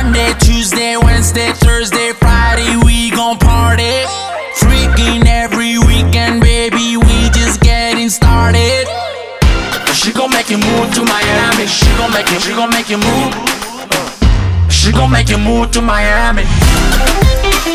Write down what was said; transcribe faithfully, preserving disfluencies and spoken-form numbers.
Monday, Tuesday, Wednesday, Thursday, Friday, we gon' party. Freaking every weekend, baby, we just getting started. She gon' make you move to Miami. She gon' make you, she gon' make you move. She gon' make you move to Miami.